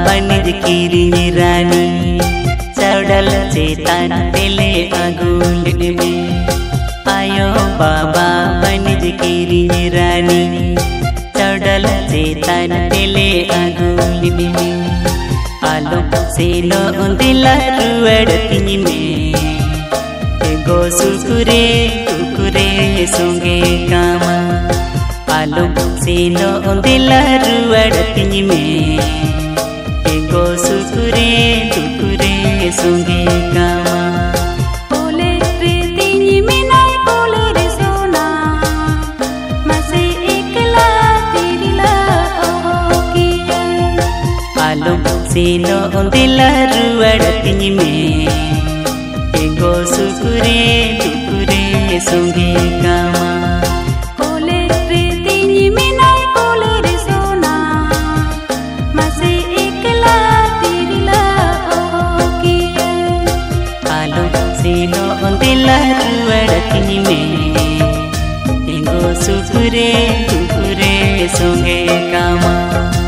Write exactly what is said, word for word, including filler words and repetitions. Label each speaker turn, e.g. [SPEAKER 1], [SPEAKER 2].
[SPEAKER 1] बनिज किरिंग रानी चौड़ल चेतन तेले अगुल में। आयो बाबा बनिज किरिंग रानी चौड़ल चेतन तेले अगुल में। आलो सेलो दिला रुअड़ती में गो सुकुरे कुकुरे सोंगे कामा। आलो सेलो दिला रुअड़ती में गो सुकुरे कुकुरे सोंगे कामा।
[SPEAKER 2] बोले रे तिनी में नाय बोले रे सोना मसे एकला तिरिला ओ किया।
[SPEAKER 1] आलो सेलो दिला रुअड़ती में गो सुकुरे कुकुरे सोंगे कामा।
[SPEAKER 2] बोले रे तिनी में नाय बोले रे सोना मसे एकला तिरिला ओ किया।
[SPEAKER 1] आलो सेलो दिला रुअड़ती में गो सुकुरे कुकुरे सोंगे कामा।